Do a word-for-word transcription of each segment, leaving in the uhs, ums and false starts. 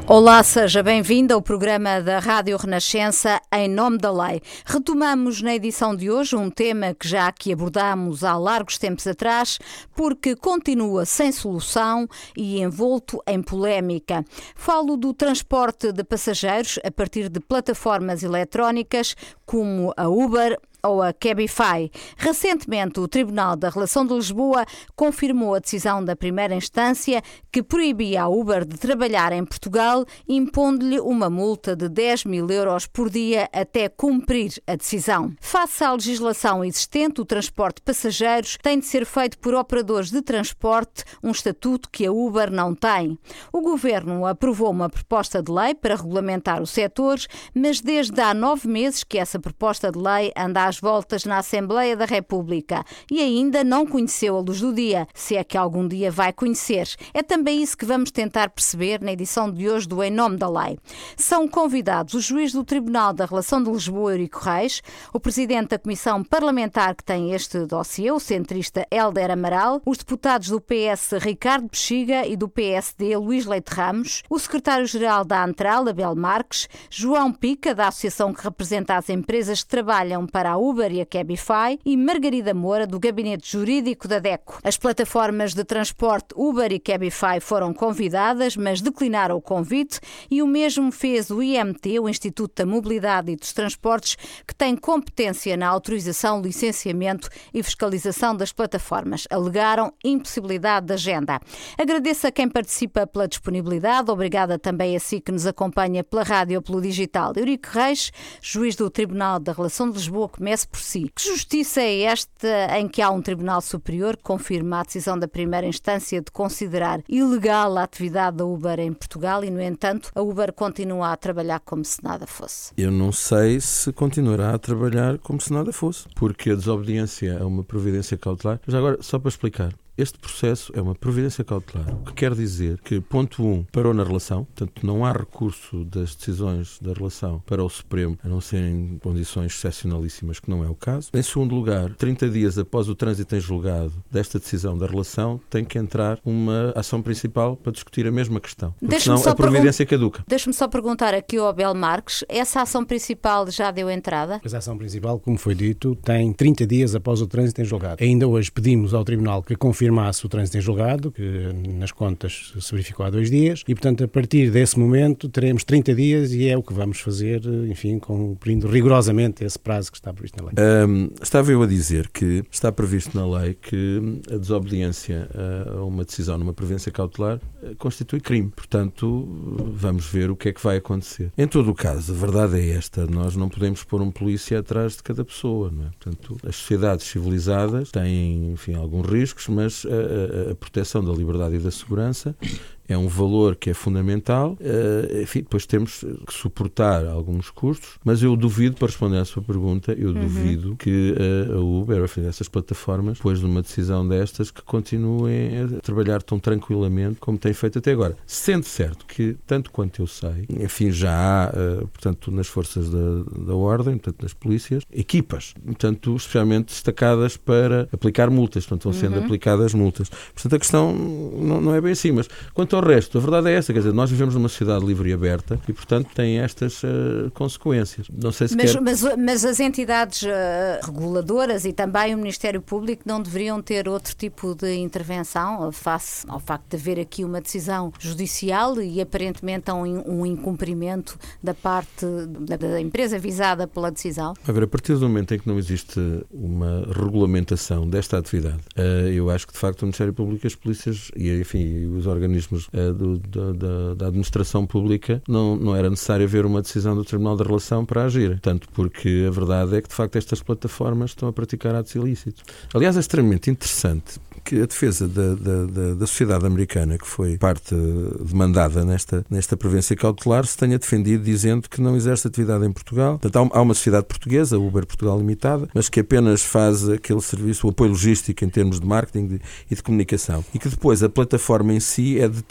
Olá, seja bem-vindo ao programa da Rádio Renascença Em Nome da Lei. Retomamos na edição de hoje um tema que já aqui abordámos há largos tempos atrás, porque continua sem solução e envolto em polémica. Falo do transporte de passageiros a partir de plataformas eletrónicas como a Uber ou a Cabify. Recentemente, o Tribunal da Relação de Lisboa confirmou a decisão da primeira instância que proibia a Uber de trabalhar em Portugal, impondo-lhe uma multa de dez mil euros por dia até cumprir a decisão. Face à legislação existente, o transporte de passageiros tem de ser feito por operadores de transporte, um estatuto que a Uber não tem. O Governo aprovou uma proposta de lei para regulamentar o setor, mas desde há nove meses que essa proposta de lei anda às voltas na Assembleia da República e ainda não conheceu a luz do dia, se é que algum dia vai conhecer. É também isso que vamos tentar perceber na edição de hoje do Em Nome da Lei. São convidados o juiz do Tribunal da Relação de Lisboa, Eurico Reis, o presidente da Comissão Parlamentar que tem este dossiê, o centrista Hélder Amaral, os deputados do P S Ricardo Bexiga e do P S D Luís Leite Ramos, o secretário-geral da Antral, Abel Marques, João Pica, da associação que representa as empresas que trabalham para a Uber e a Cabify, e Margarida Moura, do Gabinete Jurídico da DECO. As plataformas de transporte Uber e Cabify foram convidadas, mas declinaram o convite, e o mesmo fez o I M T, o Instituto da Mobilidade e dos Transportes, que tem competência na autorização, licenciamento e fiscalização das plataformas. Alegaram impossibilidade de agenda. Agradeço a quem participa pela disponibilidade. Obrigada também a si que nos acompanha pela rádio ou pelo digital. Eurico Reis, juiz do Tribunal da Relação de Lisboa, comece por si. Que justiça é esta em que há um Tribunal Superior que confirma a decisão da primeira instância de considerar ilegal a atividade da Uber em Portugal e, no entanto, a Uber continua a trabalhar como se nada fosse? Eu não sei se continuará a trabalhar como se nada fosse, porque a desobediência é uma providência cautelar. Mas agora, só para explicar, este processo é uma providência cautelar, o que quer dizer que, ponto um, parou na relação, portanto não há recurso das decisões da relação para o Supremo, a não ser em condições excepcionalíssimas, que não é o caso. Em segundo lugar, trinta dias após o trânsito em julgado desta decisão da relação, tem que entrar uma ação principal para discutir a mesma questão, porque senão a providência pergun- caduca. Deixa-me só perguntar aqui ao Abel Marques, essa ação principal já deu entrada? Mas a ação principal, como foi dito, tem trinta dias após o trânsito em julgado. Ainda hoje pedimos ao Tribunal que confirme o trânsito em julgado, que nas contas se verificou há dois dias, e portanto a partir desse momento teremos trinta dias e é o que vamos fazer, enfim, cumprindo rigorosamente esse prazo que está previsto na lei. Um, estava eu a dizer que está previsto na lei que a desobediência a uma decisão numa providência cautelar constitui crime, portanto vamos ver o que é que vai acontecer. Em todo o caso, a verdade é esta, nós não podemos pôr um polícia atrás de cada pessoa, não é? Portanto, as sociedades civilizadas têm, enfim, alguns riscos, mas A, a, a proteção da liberdade e da segurança é um valor que é fundamental. Uh, enfim, depois temos que suportar alguns custos, mas eu duvido, para responder à sua pergunta, eu uhum. duvido que uh, a Uber, enfim, essas plataformas, depois de uma decisão destas, que continuem a trabalhar tão tranquilamente como têm feito até agora. Sendo certo que, tanto quanto eu sei, enfim, já há, uh, portanto, nas forças da, da ordem, portanto, nas polícias, equipas, portanto, especialmente destacadas para aplicar multas, portanto, vão sendo uhum. aplicadas multas. Portanto, a questão não, não é bem assim, mas quanto ao resto, a verdade é essa, quer dizer, nós vivemos numa sociedade livre e aberta e, portanto, tem estas uh, consequências. Não sei se mas, quer... mas, mas as entidades uh, reguladoras e também o Ministério Público não deveriam ter outro tipo de intervenção face ao facto de haver aqui uma decisão judicial e aparentemente um, um incumprimento da parte da, da empresa visada pela decisão? A ver, a partir do momento em que não existe uma regulamentação desta atividade, uh, eu acho que, de facto, o Ministério Público, as polícias e, enfim, os organismos Do, da, da, da administração pública, não, não era necessário haver uma decisão do Tribunal da Relação para agir. Tanto porque a verdade é que, de facto, estas plataformas estão a praticar atos ilícitos. Aliás, é extremamente interessante que a defesa da, da, da, da sociedade americana, que foi parte demandada nesta, nesta providência cautelar, se tenha defendido dizendo que não exerce atividade em Portugal. Portanto, há uma sociedade portuguesa, a Uber Portugal Limitada, mas que apenas faz aquele serviço, o apoio logístico em termos de marketing de, e de comunicação. E que depois a plataforma em si é detida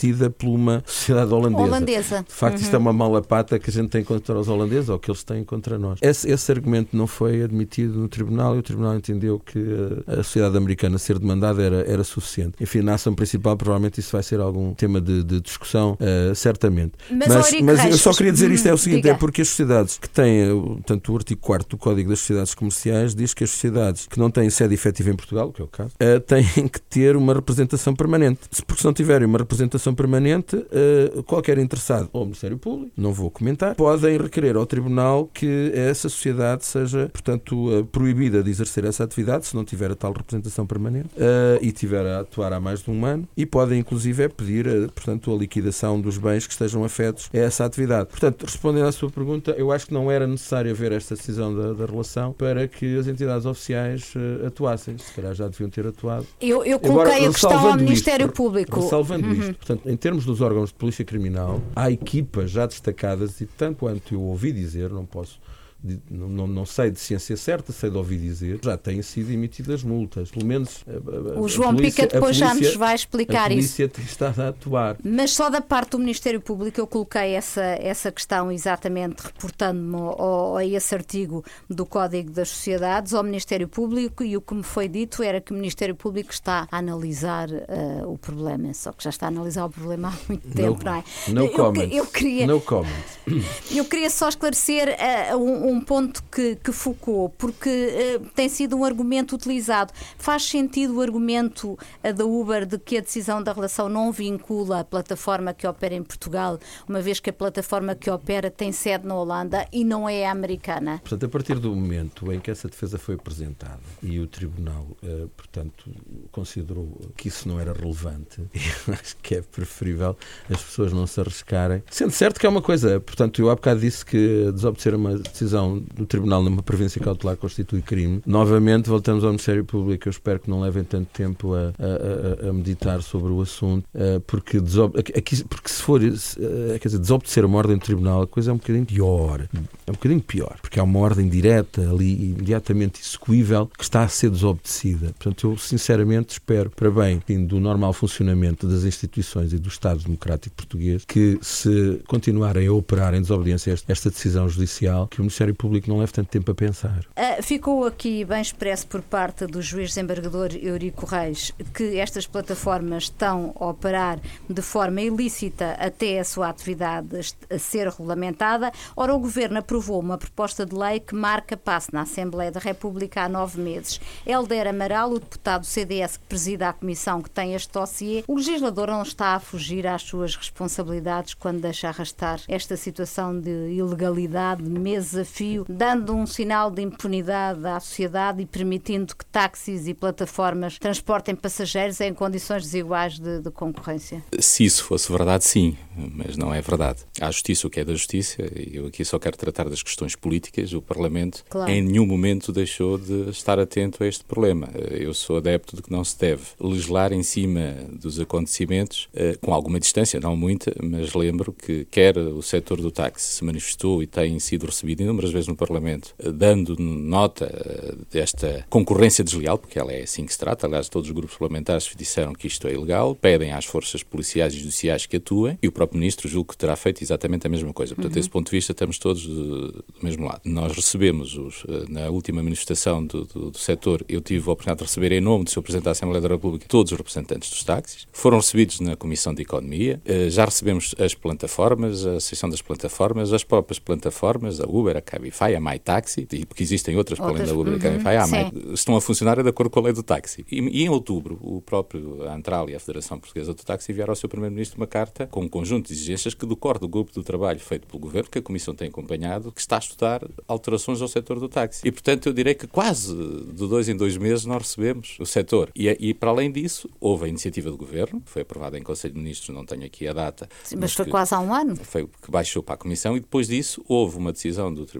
emitida por uma sociedade holandesa. Holandesa. De facto, uhum. isto é uma mala pata que a gente tem contra os holandeses ou que eles têm contra nós. Esse, esse argumento não foi admitido no Tribunal e o Tribunal entendeu que a sociedade americana ser demandada era, era suficiente. Enfim, na ação principal, provavelmente isso vai ser algum tema de, de discussão, uh, certamente. Mas, mas, mas eu só queria dizer isto, é o seguinte, Diga. é porque as sociedades que têm, tanto o artigo quarto do Código das Sociedades Comerciais diz que as sociedades que não têm sede efetiva em Portugal, que é o caso, uh, têm que ter uma representação permanente. Porque se não tiverem uma representação permanente, uh, qualquer interessado ou Ministério Público, não vou comentar, podem requerer ao Tribunal que essa sociedade seja, portanto, uh, proibida de exercer essa atividade, se não tiver a tal representação permanente, uh, e tiver a atuar há mais de um ano, e podem, inclusive, é pedir, uh, portanto, a liquidação dos bens que estejam afetos a essa atividade. Portanto, respondendo à sua pergunta, eu acho que não era necessário haver esta decisão da, da relação para que as entidades oficiais uh, atuassem. Se calhar já deviam ter atuado. Eu, eu coloquei Agora, a questão ao Ministério isto, Público. Ressalvando uhum. isto, portanto, em termos dos órgãos de polícia criminal, há equipas já destacadas e, tanto quanto eu ouvi dizer, não posso De, não, não sei de ciência certa, sei de ouvir dizer, já têm sido emitidas multas. Pelo menos a, a, o João a polícia, Pica depois polícia, já nos vai explicar isso. A polícia tem estado a atuar. Mas só da parte do Ministério Público eu coloquei essa, essa questão exatamente reportando-me ao, a esse artigo do Código das Sociedades ao Ministério Público, e o que me foi dito era que o Ministério Público está a analisar uh, o problema, só que já está a analisar o problema há muito tempo, no, não é? No eu, comment. Eu, eu queria, no comment. Eu queria só esclarecer uh, um, um ponto que, que focou, porque uh, tem sido um argumento utilizado. Faz sentido o argumento uh, da Uber de que a decisão da relação não vincula a plataforma que opera em Portugal, uma vez que a plataforma que opera tem sede na Holanda e não é a americana? Portanto, a partir do momento em que essa defesa foi apresentada e o Tribunal, uh, portanto, considerou que isso não era relevante, eu acho que é preferível as pessoas não se arriscarem. Sendo certo que é uma coisa, portanto, eu há bocado disse que desobedecer uma decisão do Tribunal numa prevenção cautelar constitui crime. Novamente, voltamos ao Ministério Público. Eu espero que não levem tanto tempo a, a, a, a meditar sobre o assunto, porque, desobe... Aqui, porque se for, quer dizer, desobedecer uma ordem do Tribunal, a coisa é um bocadinho pior. É um bocadinho pior, porque há uma ordem direta ali, imediatamente execuível, que está a ser desobedecida. Portanto, eu sinceramente espero, para bem do normal funcionamento das instituições e do Estado Democrático Português, que se continuarem a operar em desobediência a esta decisão judicial, que o Ministério Público não leve tanto tempo a pensar. Uh, ficou aqui bem expresso por parte do juiz desembargador Eurico Reis que estas plataformas estão a operar de forma ilícita até a sua atividade a ser regulamentada. Ora, o Governo aprovou uma proposta de lei que marca passo na Assembleia da República há nove meses. Hélder Amaral, o deputado do C D S que presida a comissão que tem este dossiê, o legislador não está a fugir às suas responsabilidades quando deixa arrastar esta situação de ilegalidade meses a fio, dando um sinal de impunidade à sociedade e permitindo que táxis e plataformas transportem passageiros em condições desiguais de, de concorrência? Se isso fosse verdade, sim, mas não é verdade. Há justiça o que é da justiça, e eu aqui só quero tratar das questões políticas. O Parlamento claro. Em nenhum momento deixou de estar atento a este problema. Eu sou adepto de que não se deve legislar em cima dos acontecimentos, com alguma distância, não muita, mas lembro que quer o setor do táxi se manifestou e tem sido recebido inúmeras vezes no Parlamento, dando nota desta concorrência desleal, porque ela é assim que se trata. Aliás, todos os grupos parlamentares disseram que isto é ilegal, pedem às forças policiais e judiciais que atuem, e o próprio Ministro julgo que terá feito exatamente a mesma coisa. Portanto, uhum. desse ponto de vista, estamos todos do, do mesmo lado. Nós recebemos, os, na última manifestação do, do, do setor, eu tive a oportunidade de receber em nome do senhor Presidente da Assembleia da República todos os representantes dos táxis. Foram recebidos na Comissão de Economia, já recebemos as plataformas, a Associação das Plataformas, as próprias plataformas, a Uber, a Cabify, a MyTaxi, porque existem outras, para além da Uber, a Cabify, a My, estão a funcionar de acordo com a lei do táxi. E, e em outubro, o próprio Antral e a Federação Portuguesa do Táxi enviaram ao seu Primeiro-Ministro uma carta com um conjunto de exigências que decorre do grupo do trabalho feito pelo Governo, que a Comissão tem acompanhado, que está a estudar alterações ao setor do táxi. E, portanto, eu direi que quase de dois em dois meses nós recebemos o setor. E, e para além disso, houve a iniciativa do Governo, que foi aprovada em Conselho de Ministros, não tenho aqui a data. Sim, mas, mas foi quase há um ano. Foi que baixou para a Comissão, e depois disso houve uma decisão do Tribunal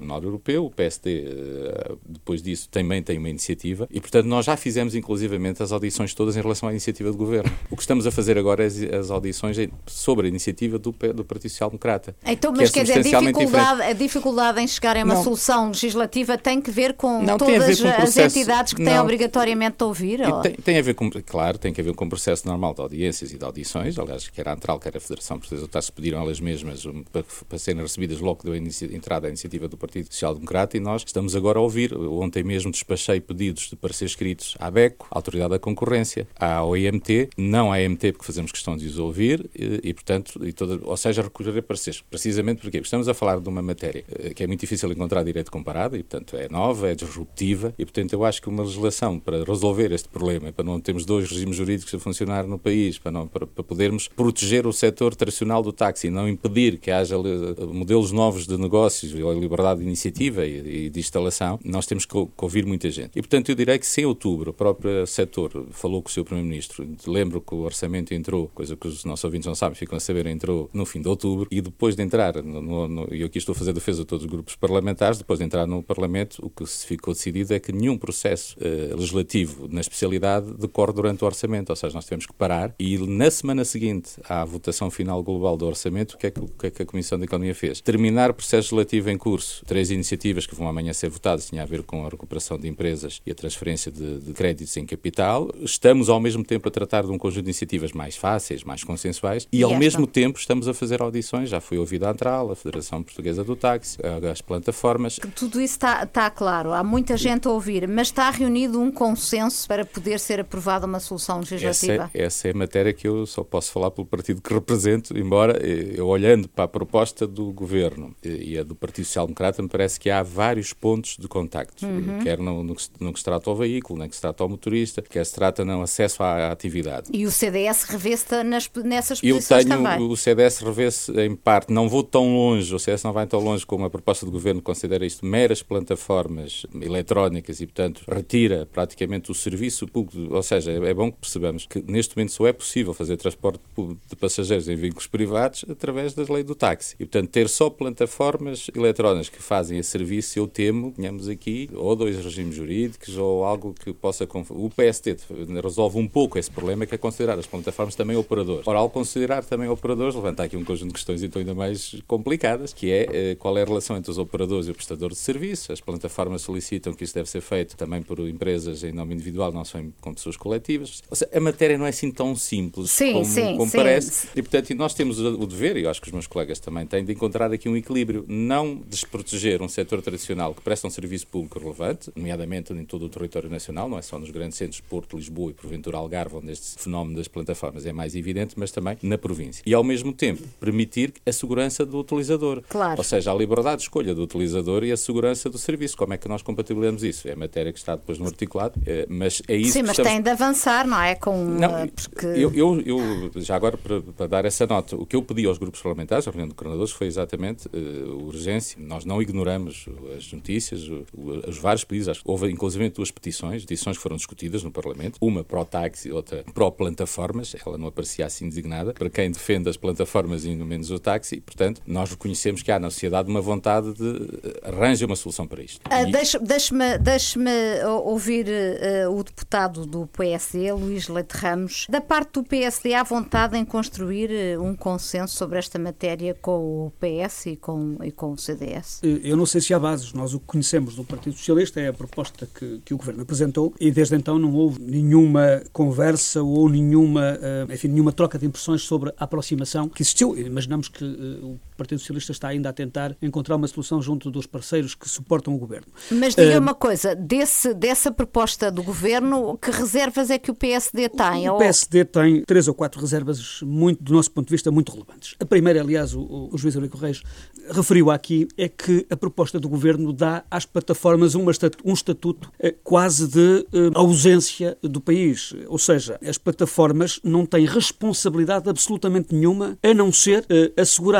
Tribunal Europeu, o P S D, depois disso, também tem uma iniciativa e, portanto, nós já fizemos, inclusivamente, as audições todas em relação à iniciativa do Governo. O que estamos a fazer agora é as audições sobre a iniciativa do, do Partido Social Democrata. Então, mas que é quer dizer, a dificuldade, a dificuldade em chegar a uma não. solução legislativa tem que ver com não, todas com as processo, entidades que têm não, obrigatoriamente de ouvir? Tem, tem a ver com, claro, tem que haver com o processo normal de audiências e de audições. Aliás, quer a Antral, quer a Federação Portuguesa do Táxi pediram elas mesmas um, para, para serem recebidas logo da entrada à iniciativa do Partido Social Democrata e nós estamos agora a ouvir. Ontem mesmo despachei pedidos de parecer escritos à B E C, à Autoridade da Concorrência, à O I M T, não à E M T porque fazemos questão de os ouvir e, e portanto, e toda, ou seja, recolher pareceres. Precisamente porque estamos a falar de uma matéria que é muito difícil encontrar direito comparado e, portanto, é nova, é disruptiva e, portanto, eu acho que uma legislação para resolver este problema, para não termos dois regimes jurídicos a funcionar no país, para, não, para, para podermos proteger o setor tradicional do táxi e não impedir que haja modelos novos de negócios, a liberdade de iniciativa e, e de instalação, nós temos que, que ouvir muita gente. E, portanto, eu direi que se em outubro o próprio setor falou com o seu Primeiro-Ministro, lembro que o orçamento entrou, coisa que os nossos ouvintes não sabem, ficam a saber, entrou no fim de outubro e depois de entrar, no, no, no, e eu aqui estou a fazer defesa de todos os grupos parlamentares, depois de entrar no Parlamento, o que se ficou decidido é que nenhum processo eh, legislativo na especialidade decorre durante o orçamento, ou seja, nós tivemos que parar e na semana seguinte à votação final global do orçamento, o que é que, o que, é que a Comissão de Economia fez? Terminar o processo legislativo em curso, três iniciativas que vão amanhã ser votadas, tinha a ver com a recuperação de empresas e a transferência de, de créditos em capital. Estamos ao mesmo tempo a tratar de um conjunto de iniciativas mais fáceis, mais consensuais e, e ao esta? mesmo tempo estamos a fazer audições, já foi ouvida a Antral, a Federação Portuguesa do Táxi, as plataformas. Tudo isso está, está claro, há muita gente a ouvir, mas está reunido um consenso para poder ser aprovada uma solução legislativa? Essa é, essa é a matéria que eu só posso falar pelo partido que represento, embora eu olhando para a proposta do Governo e a do Partido Social Democrata, me parece que há vários pontos de contacto, uhum. quer no, no, que, no que se trata ao veículo, nem que se trata ao motorista, quer se trata no acesso à, à atividade. E o C D S revê-se nas, nessas eu posições tenho, também? O C D S revê-se em parte, não vou tão longe, o C D S não vai tão longe como a proposta do Governo considera isto meras plataformas eletrónicas e, portanto, retira praticamente o serviço público, ou seja, é bom que percebamos que neste momento só é possível fazer transporte de passageiros em veículos privados através da lei do táxi. E, portanto, ter só plataformas eletrónicas que fazem esse serviço, eu temo, tenhamos aqui, ou dois regimes jurídicos, ou algo que possa... O P S D resolve um pouco esse problema, que é considerar as plataformas também operadores. Ora, ao considerar também operadores, levanta aqui um conjunto de questões então ainda mais complicadas, que é qual é a relação entre os operadores e o prestador de serviço. As plataformas solicitam que isso deve ser feito também por empresas em nome individual, não só com pessoas coletivas. Ou seja, a matéria não é assim tão simples sim, como, sim, como sim. parece. E, portanto, nós temos o dever, e eu acho que os meus colegas também têm, de encontrar aqui um equilíbrio. Não desproteger um setor tradicional que presta um serviço público relevante, nomeadamente em todo o território nacional, não é só nos grandes centros, Porto, Lisboa e porventura Algarve, onde este fenómeno das plataformas é mais evidente, mas também na província. E, ao mesmo tempo, permitir a segurança do utilizador. Claro. Ou seja, a liberdade de escolha do utilizador e a segurança do serviço. Como é que nós compatibilizamos isso? É a matéria que está depois no articulado, mas é isso Sim, que mas estamos... tem de avançar, não é? Com, não, porque... eu, eu, eu, já agora, para, para dar essa nota, o que eu pedi aos grupos parlamentares, a reunião de coordenadores, foi exatamente uh, urgência. Nós não ignoramos as notícias, o, o, os vários pedidos. Houve, inclusive, duas petições, petições que foram discutidas no Parlamento, uma pró-táxi, outra pró-plataformas, ela não aparecia assim designada, para quem defende as plataformas e no menos o táxi, e, portanto, nós reconhecemos que há na sociedade uma vontade de arranjar uma solução para isto. Uh, e... Deixe-me deixe ouvir uh, o deputado do P S D, Luís Leite Ramos. Da parte do P S D, há vontade em construir uh, um consenso sobre esta matéria com o P S e com, e com o C D S? Eu não sei se há bases. Nós o que conhecemos do Partido Socialista é a proposta que, que o Governo apresentou e desde então não houve nenhuma conversa ou nenhuma, uh, enfim, nenhuma troca de impressões sobre a aproximação que existiu. Imaginamos que uh, o Partido Socialista está ainda a tentar encontrar uma solução junto dos parceiros que suportam o Governo. Mas diga uh, uma coisa, desse, dessa proposta do Governo, que reservas é que o P S D tem? O ou... P S D tem três ou quatro reservas, muito, do nosso ponto de vista, muito relevantes. A primeira, aliás, o, o juiz Eurico Reis referiu aqui, é que a proposta do Governo dá às plataformas uma estatu, um estatuto eh, quase de eh, ausência do país. Ou seja, as plataformas não têm responsabilidade absolutamente nenhuma, a não ser eh, assegurar uma intervenção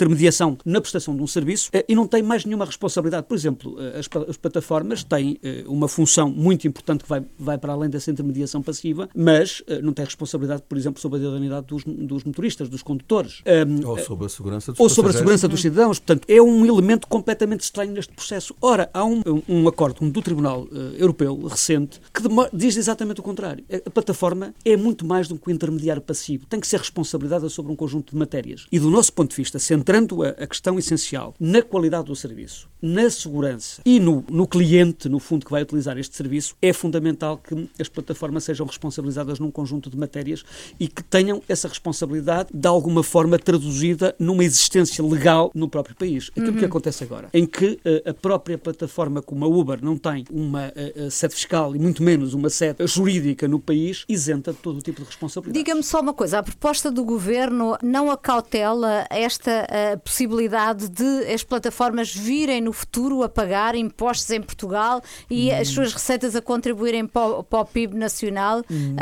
intermediação na prestação de um serviço uh, e não tem mais nenhuma responsabilidade. Por exemplo, uh, as, as plataformas têm uh, uma função muito importante que vai, vai para além dessa intermediação passiva, mas uh, não tem responsabilidade, por exemplo, sobre a idoneidade dos, dos motoristas, dos condutores. Um, ou sobre a segurança dos Ou sobre a segurança dos cidadãos. Portanto, é um elemento completamente estranho neste processo. Ora, há um, um acordo do Tribunal uh, Europeu recente que diz exatamente o contrário. A plataforma é muito mais do que um intermediário passivo. Tem que ser responsabilizada sobre um conjunto de matérias. E do nosso ponto de vista, centrando a, a questão essencial na qualidade do serviço, na segurança e no, no cliente, no fundo, que vai utilizar este serviço, é fundamental que as plataformas sejam responsabilizadas num conjunto de matérias e que tenham essa responsabilidade de alguma forma traduzida numa existência legal no próprio país. Aquilo uhum. que acontece agora, em que uh, a própria plataforma como a Uber não tem uma uh, sede fiscal e muito menos uma sede jurídica no país, isenta de todo o tipo de responsabilidade. Diga-me só uma coisa, a proposta do Governo não acautela esta uh, possibilidade de as plataformas virem no futuro a pagar impostos em Portugal e hum. as suas receitas a contribuírem para o, para o P I B nacional, hum.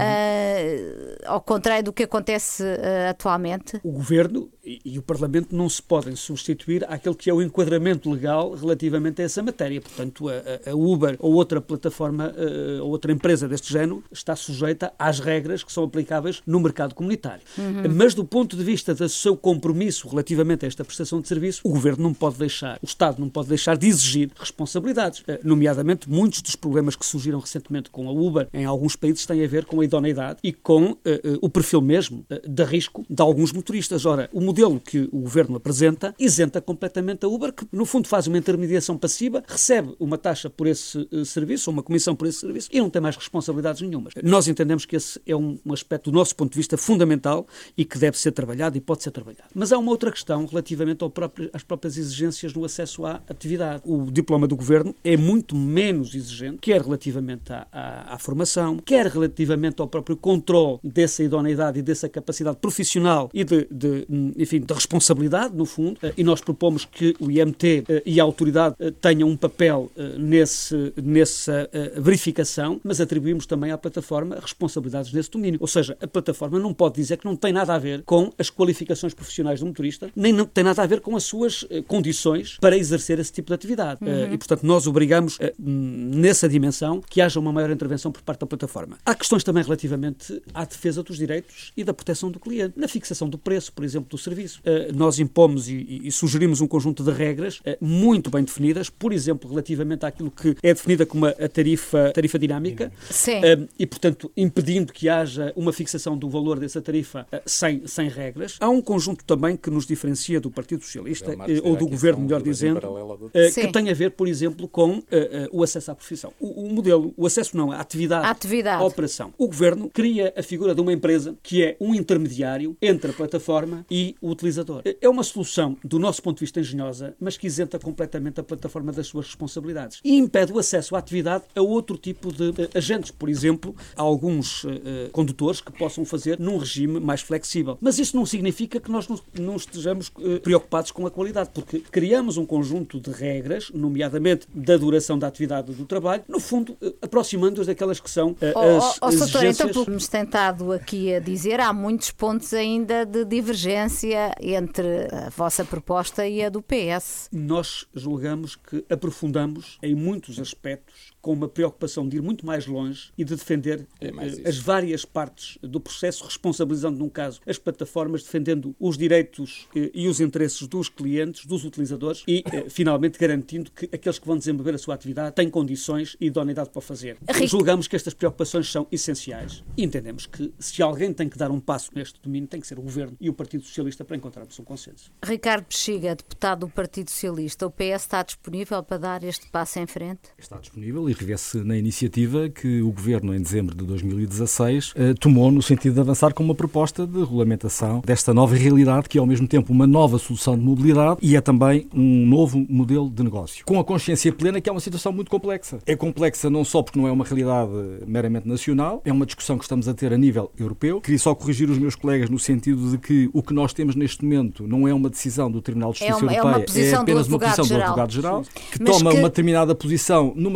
uh, ao contrário do que acontece uh, atualmente? O Governo e, e o Parlamento não se podem substituir àquele que é o enquadramento legal relativamente a essa matéria. Portanto, a, a Uber ou outra plataforma uh, ou outra empresa deste género está sujeita às regras que são aplicáveis no mercado comunitário. Uhum. Mas do ponto de vista do seu compromisso relativamente a esta prestação de serviço, o Governo não pode deixar, o Estado não pode deixar de exigir responsabilidades. Uh, nomeadamente, muitos dos problemas que surgiram recentemente com a Uber em alguns países têm a ver com a idoneidade e com uh, uh, o perfil mesmo uh, de risco de alguns motoristas. Ora, o modelo que o Governo apresenta isenta completamente a Uber, que no fundo faz uma intermediação passiva, recebe uma taxa por esse uh, serviço, ou uma comissão por esse serviço, e não tem mais responsabilidades nenhumas. Nós entendemos que esse é um, um aspecto, do nosso ponto de vista, fundamental e que deve ser trabalhado e pode ser trabalhado. Mas há uma outra questão relativamente ao próprio, às próprias exigências no acesso à atividade. O diploma do Governo é muito menos exigente, quer relativamente à, à, à formação, quer relativamente ao próprio controle dessa idoneidade e dessa capacidade profissional e de, de, enfim, de responsabilidade, no fundo, e nós propomos que o I M T e a autoridade tenham um papel nesse, nessa verificação, mas atribuímos também à plataforma responsabilidades nesse domínio. Ou seja, a plataforma não pode dizer que não tem nada a ver com as qualificações profissionais do motorista, nem não tem nada a ver com as suas condições para exercer esse tipo de atividade. Uhum. E, portanto, nós obrigamos, nessa dimensão, que haja uma maior intervenção por parte da plataforma. Há questões também relativamente à defesa dos direitos e da proteção do cliente. Na fixação do preço, por exemplo, do serviço. Nós impomos e, e sugerimos um conjunto de regras muito bem definidas, por exemplo, relativamente àquilo que é definida como a tarifa, tarifa dinâmica. Sim. E, portanto, impedindo que haja uma fixação do valor dessa tarifa sem, sem regras. Há um conjunto também que nos diferencia do Partido Socialista, ou do Governo, melhor dizendo, do... que tem a ver, por exemplo, com uh, uh, o acesso à profissão. O, o modelo, o acesso não, a atividade, a atividade, a operação. O Governo cria a figura de uma empresa que é um intermediário entre a plataforma e o utilizador. É uma solução, do nosso ponto de vista, engenhosa, mas que isenta completamente a plataforma das suas responsabilidades e impede o acesso à atividade a outro tipo de uh, agentes. Por exemplo, há alguns uh, condutores que possam fazer num regime mais flexível. Mas isso não significa que nós não, não estejamos uh, preocupados com a qualidade, porque criamos um conjunto de regras, nomeadamente da duração da atividade do trabalho, no fundo, uh, aproximando-as daquelas que são uh, oh, as oh, exigências... Doutor, então, como nos tentado aqui a dizer, há muitos pontos ainda de divergência entre a vossa proposta e a do P S. Nós julgamos que aprofundamos em muitos aspectos com uma preocupação de ir muito mais longe e de defender é uh, as várias partes do processo, responsabilizando, num caso, as plataformas, defendendo os direitos uh, e os interesses dos clientes, dos utilizadores e, uh, finalmente, garantindo que aqueles que vão desenvolver a sua atividade têm condições e idoneidade para o fazer. Ric... Julgamos que estas preocupações são essenciais e entendemos que, se alguém tem que dar um passo neste domínio, tem que ser o Governo e o Partido Socialista para encontrarmos um consenso. Ricardo Bexiga, deputado do Partido Socialista, o P S está disponível para dar este passo em frente? Está disponível e revê-se na iniciativa que o Governo, em dezembro de dois mil e dezasseis, tomou no sentido de avançar com uma proposta de regulamentação desta nova realidade, que é ao mesmo tempo uma nova solução de mobilidade e é também um novo modelo de negócio. Com a consciência plena que é uma situação muito complexa. É complexa não só porque não é uma realidade meramente nacional, é uma discussão que estamos a ter a nível europeu. Queria só corrigir os meus colegas no sentido de que o que nós temos neste momento não é uma decisão do Tribunal de Justiça é uma, Europeia, é, uma é apenas uma posição do Advogado-Geral, que Mas toma que... uma determinada posição numa questão que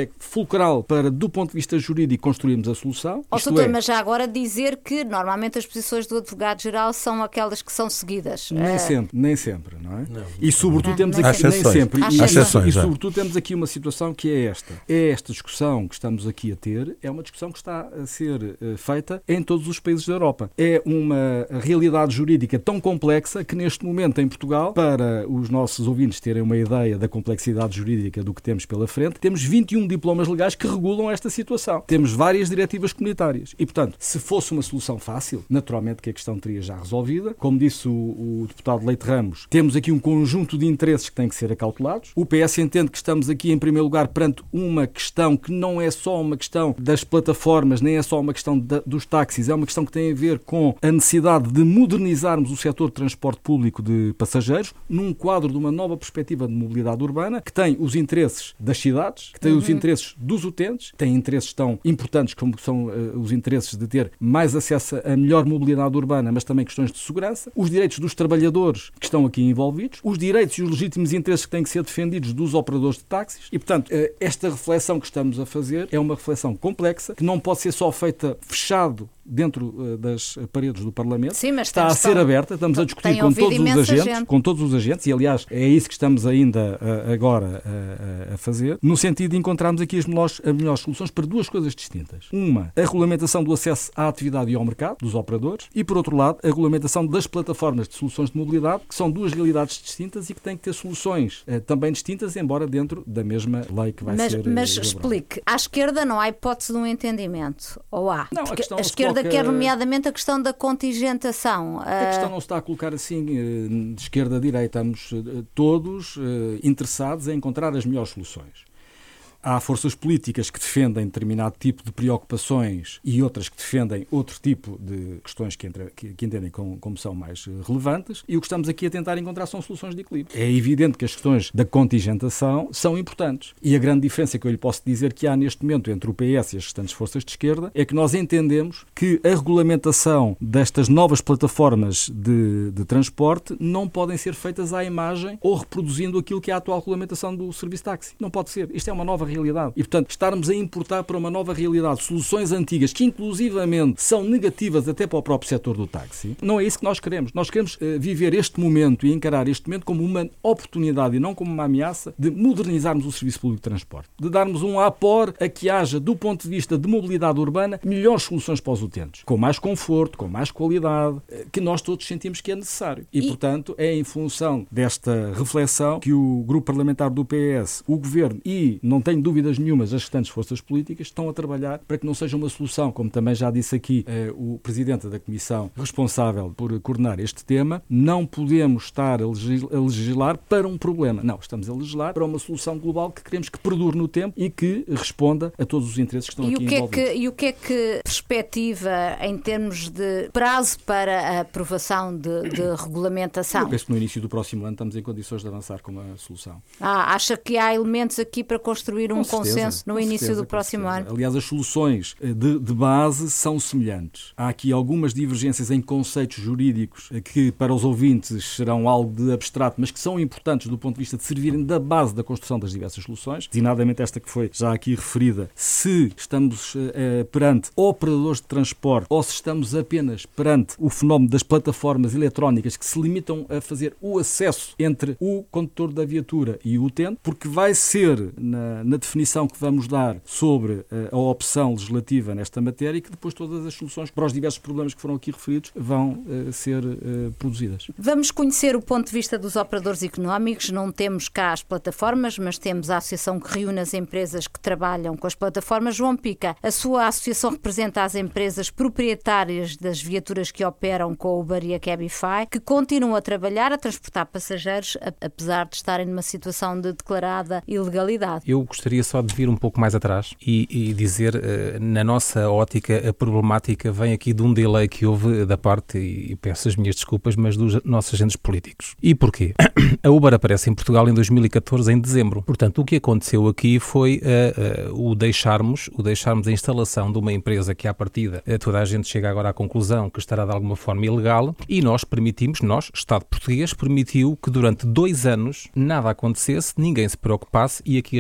é fulcral para, do ponto de vista jurídico, construirmos a solução. Oh, doutor, é... mas já agora dizer que normalmente as posições do advogado-geral são aquelas que são seguidas. Nem é... sempre, nem sempre, não é? Não. E sobretudo ah, temos nem aqui, nem sempre. Há E, exceções, e sobretudo temos aqui uma situação que é esta. É esta discussão que estamos aqui a ter, é uma discussão que está a ser uh, feita em todos os países da Europa. É uma realidade jurídica tão complexa que neste momento em Portugal, para os nossos ouvintes terem uma ideia da complexidade jurídica do que temos pela frente, temos vinte e um diplomas legais que regulam esta situação. Temos várias diretivas comunitárias. E, portanto, se fosse uma solução fácil, naturalmente que a questão teria já resolvida. Como disse o, o deputado Leite Ramos, temos aqui um conjunto de interesses que têm que ser acautelados. O P S entende que estamos aqui, em primeiro lugar, perante uma questão que não é só uma questão das plataformas, nem é só uma questão da, dos táxis, é uma questão que tem a ver com a necessidade de modernizarmos o setor de transporte público de passageiros num quadro de uma nova perspectiva de mobilidade urbana que tem os interesses das cidades, que tem uhum. os interesses dos utentes, que tem interesses tão importantes como são uh, os interesses de ter mais acesso a melhor mobilidade urbana, mas também questões de segurança, os direitos dos trabalhadores que estão aqui envolvidos, os direitos e os legítimos interesses que têm que ser defendidos dos operadores de táxis e, portanto, uh, esta reflexão que estamos a fazer é uma reflexão complexa que não pode ser só feita fechado dentro uh, das paredes do Parlamento. Sim, mas está a ser estão, aberta, estamos a discutir com todos os agentes, gente. com todos os agentes, e aliás é isso que estamos ainda uh, agora uh, a fazer, no sentido de encontrarmos aqui as melhores, as melhores soluções para duas coisas distintas. Uma, a regulamentação do acesso à atividade e ao mercado dos operadores, e por outro lado, a regulamentação das plataformas de soluções de mobilidade, que são duas realidades distintas e que têm que ter soluções uh, também distintas, embora dentro da mesma lei que vai mas, ser Mas elaborada. Explique, à esquerda não há hipótese de um entendimento, ou há? Não, a, questão a esquerda coloca... quer nomeadamente a questão da contingentação. A questão não se está a colocar assim de esquerda a direita. Estamos todos interessados em encontrar as melhores soluções. Há forças políticas que defendem determinado tipo de preocupações e outras que defendem outro tipo de questões que, entra, que, que entendem como, como são mais relevantes, e o que estamos aqui a tentar encontrar são soluções de equilíbrio. É evidente que as questões da contingentação são importantes, e a grande diferença que eu lhe posso dizer que há neste momento entre o P S e as restantes forças de esquerda é que nós entendemos que a regulamentação destas novas plataformas de, de transporte não podem ser feitas à imagem ou reproduzindo aquilo que é a atual regulamentação do serviço táxi. Não pode ser. Isto é uma nova realidade. E, portanto, estarmos a importar para uma nova realidade soluções antigas que, inclusivamente, são negativas até para o próprio setor do táxi, não é isso que nós queremos. Nós queremos uh, viver este momento e encarar este momento como uma oportunidade e não como uma ameaça de modernizarmos o serviço público de transporte, de darmos um apor a que haja, do ponto de vista de mobilidade urbana, melhores soluções para os utentes, com mais conforto, com mais qualidade, uh, que nós todos sentimos que é necessário. E, e, portanto, é em função desta reflexão que o grupo parlamentar do P S, o Governo e, não tenho dúvidas nenhumas, as restantes forças políticas estão a trabalhar para que não seja uma solução, como também já disse aqui eh, o Presidente da Comissão responsável por coordenar este tema, não podemos estar a legislar para um problema. Não, estamos a legislar para uma solução global que queremos que perdure no tempo e que responda a todos os interesses que estão e aqui o que envolvidos. É que, e o que é que perspectiva em termos de prazo para a aprovação de, de regulamentação? Eu penso que no início do próximo ano estamos em condições de avançar com uma solução. Ah, acha que há elementos aqui para construir um com consenso certeza, no início certeza, do próximo ano? Aliás, as soluções de, de base são semelhantes. Há aqui algumas divergências em conceitos jurídicos que para os ouvintes serão algo de abstrato, mas que são importantes do ponto de vista de servirem da base da construção das diversas soluções, designadamente esta que foi já aqui referida, se estamos eh, perante operadores de transporte ou se estamos apenas perante o fenómeno das plataformas eletrónicas que se limitam a fazer o acesso entre o condutor da viatura e o utente, porque vai ser na, na definição que vamos dar sobre uh, a opção legislativa nesta matéria e que depois todas as soluções para os diversos problemas que foram aqui referidos vão uh, ser uh, produzidas. Vamos conhecer o ponto de vista dos operadores económicos. Não temos cá as plataformas, mas temos a associação que reúne as empresas que trabalham com as plataformas. João Pica, a sua associação representa as empresas proprietárias das viaturas que operam com o Uber e a Cabify, que continuam a trabalhar, a transportar passageiros, apesar de estarem numa situação de declarada ilegalidade. Eu gostaria só de vir um pouco mais atrás e, e dizer, na nossa ótica, a problemática vem aqui de um delay que houve da parte, e peço as minhas desculpas, mas dos nossos agentes políticos. E porquê? A Uber aparece em Portugal em dois mil e catorze, em dezembro. Portanto, o que aconteceu aqui foi uh, uh, o deixarmos, o deixarmos a instalação de uma empresa que, à partida, uh, toda a gente chega agora à conclusão que estará de alguma forma ilegal, e nós permitimos, nós, Estado português, permitiu que durante dois anos nada acontecesse, ninguém se preocupasse, e aqui as responsabilidades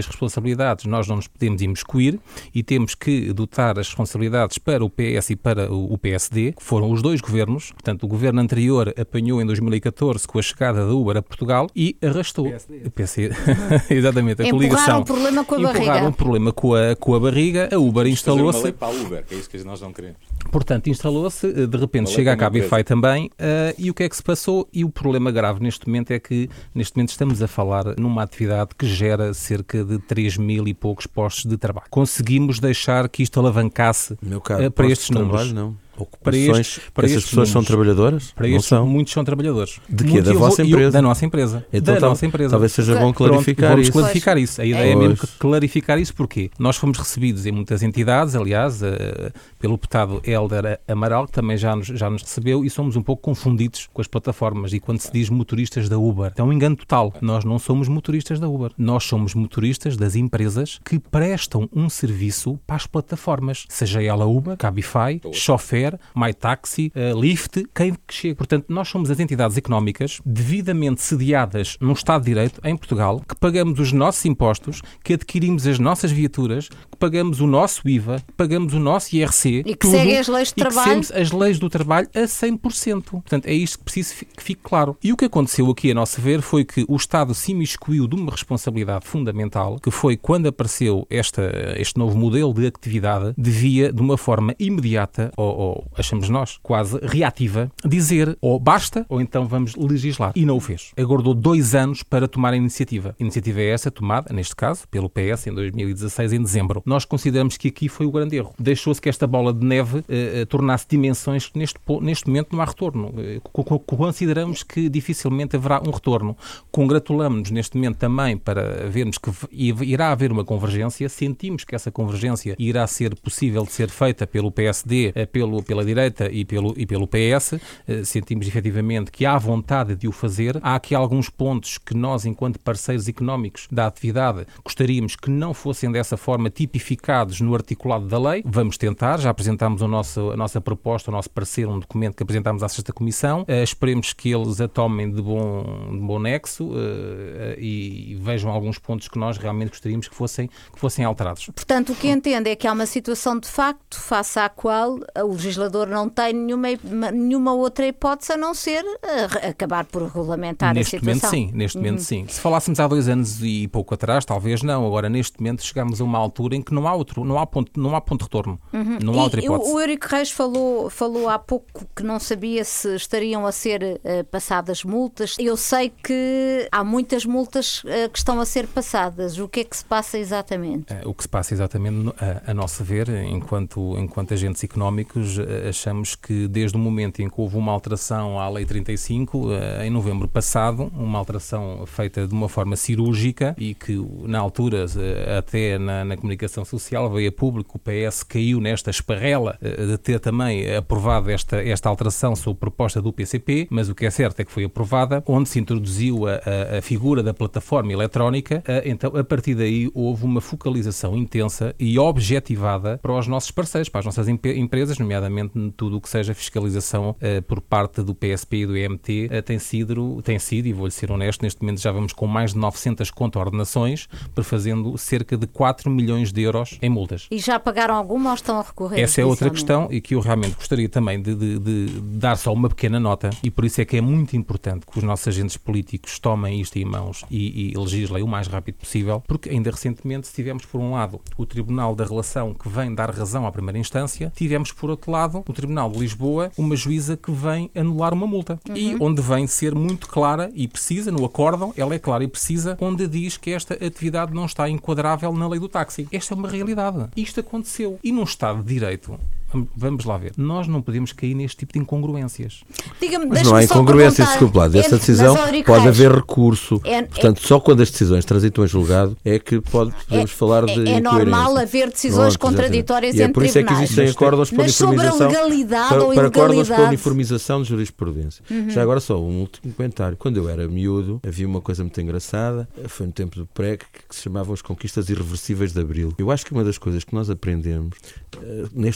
responsabilidades nós não nos podemos imiscuir e temos que dotar as responsabilidades para o P S e para o P S D, que foram os dois governos. Portanto, o governo anterior apanhou em dois mil e catorze com a chegada da Uber a Portugal e arrastou. P S D. P S D. Exatamente, a coligação. Empurraram o problema com a barriga. Empurraram o problema com a, com a barriga. A Uber instalou-se. Fazer uma lei para a Uber, que é isso que nós não queremos. Portanto, instalou-se, de repente chega a Cabify também, uh, e o que é que se passou? E o problema grave neste momento é que, neste momento estamos a falar numa atividade que gera cerca de três mil e poucos postos de trabalho. Conseguimos deixar que isto alavancasse Meu caro, uh, para estes números. Trabalho, não. Para estes, para essas estes pessoas números. São trabalhadoras? Para não estes, são? muitos são trabalhadores. De quê? Muito, Da vossa vou, empresa? Eu, da nossa empresa. Então, da tal, nossa empresa. Talvez seja bom clarificar Pronto, vamos isso. clarificar isso. A ideia é, é mesmo pois. clarificar isso porque nós fomos recebidos em muitas entidades, aliás, uh, pelo deputado Hélder Amaral, que também já nos, já nos recebeu, e somos um pouco confundidos com as plataformas. E quando se diz motoristas da Uber, é um engano total. Nós não somos motoristas da Uber. Nós somos motoristas das empresas que prestam um serviço para as plataformas, seja ela Uber, Cabify, Chofer, MyTaxi, uh, Lyft, quem que chegue. Portanto, nós somos as entidades económicas devidamente sediadas num Estado de Direito em Portugal, que pagamos os nossos impostos, que adquirimos as nossas viaturas, que pagamos o nosso I V A, que pagamos o nosso I R C, e que tudo, seguem as leis de e trabalho. que seguimos as leis do trabalho a cem por cento. Portanto, é isto que preciso que fique claro. E o que aconteceu aqui, a nosso ver, foi que o Estado se imiscuiu de uma responsabilidade fundamental, que foi quando apareceu esta, este novo modelo de atividade, devia, de uma forma imediata, ou, ou achamos nós, quase reativa, dizer ou basta ou então vamos legislar. E não o fez. Aguardou dois anos para tomar a iniciativa. A iniciativa é essa tomada, neste caso, pelo P S em dois mil e dezasseis, em dezembro. Nós consideramos que aqui foi o grande erro. Deixou-se que esta bola de neve uh, tornasse dimensões que neste, neste momento não há retorno. Uh, consideramos que dificilmente haverá um retorno. Congratulamos-nos neste momento também para vermos que irá haver uma convergência. Sentimos que essa convergência irá ser possível de ser feita pelo P S D, uh, pelo, pela direita e pelo, e pelo P S. Uh, sentimos efetivamente que há vontade de o fazer. Há aqui alguns pontos que nós, enquanto parceiros económicos da atividade, gostaríamos que não fossem dessa forma tipificados no articulado da lei. Vamos tentar, já apresentámos o nosso, a nossa proposta, o nosso parecer, um documento que apresentámos à sexta Comissão. Uh, esperemos que eles a tomem de bom, de bom nexo uh, uh, e vejam alguns pontos que nós realmente gostaríamos que fossem, que fossem alterados. Portanto, o que entende é que há uma situação de facto face à qual o legislador não tem nenhuma, nenhuma outra hipótese a não ser uh, acabar por regulamentar neste a situação. Momento, sim, neste uhum. momento sim. Se falássemos há dois anos e pouco atrás, talvez não. Agora, neste momento, chegamos a uma altura em que não há outro, não há ponto, não há ponto de retorno. Uhum. Não há e, outra hipótese. O, o Eurico Reis falou, falou há pouco que não sabia se estariam a ser uh, passadas multas. Eu sei que há muitas multas uh, que estão a ser passadas. O que é que se passa exatamente? Uh, o que se passa exatamente, a, a nosso ver, enquanto, enquanto agentes económicos, uh, achamos que desde o momento em que houve uma alteração à Lei trinta e cinco, uh, em novembro passado, uma alteração feita de uma forma cirúrgica e que, na altura, uh, até na, na comunicação social, veio a público, o P S caiu nesta esparrela uh, de ter também aprovado esta, esta alteração sob proposta do P C P, mas o que é certo é que foi aprovada, onde se introduziu a, a, a figura da plataforma eletrónica. Uh, então, a partir daí, houve uma focalização intensa e objetivada para os nossos parceiros, para as nossas empe- empresas, nomeadamente tudo o que seja fiscalização uh, por parte do P S P e do I M T, uh, tem sido, tem sido, e vou-lhe ser honesto, neste momento já vamos com mais de novecentas contornações, prefazendo cerca de quatro milhões de euros em multas. E já pagaram alguma ou estão a recorrer? Essa é outra questão e que eu realmente gostaria também de, de, de dar só uma pequena nota, e por isso é que é muito importante que os nossos agentes políticos tomem isto em mãos e, e legislem o mais rápido possível, porque ainda recentemente tivemos, por um lado, o Tribunal da Relação que vem dar razão à primeira instância, tivemos, por outro lado, o Tribunal de Lisboa, uma juíza que vem anular uma multa. Uhum. E onde vem ser muito clara e precisa, no acórdão, ela é clara e precisa, onde diz que esta atividade não está enquadrável na lei do táxi. Esta é uma realidade. Isto aconteceu. E num Estado de Direito, vamos lá ver, nós não podemos cair neste tipo de incongruências. Diga-me, mas não há incongruências, desculpe lá, desta decisão é, pode haver recurso. É, Portanto, é, só quando as decisões transitam em julgado é que pode, podemos é, falar de É, é normal haver decisões Pronto, contraditórias entre tribunais. E é por isso é que existem acórdãos para uniformização. Sobre a legalidade para, ou para acórdãos para ilegalidade. uniformização de jurisprudência. Uhum. Já agora só um último comentário. Quando eu era miúdo, havia uma coisa muito engraçada, foi no tempo do pré, que, que se chamavam as conquistas irreversíveis de Abril. Eu acho que uma das coisas que nós aprendemos uh, nestes tempos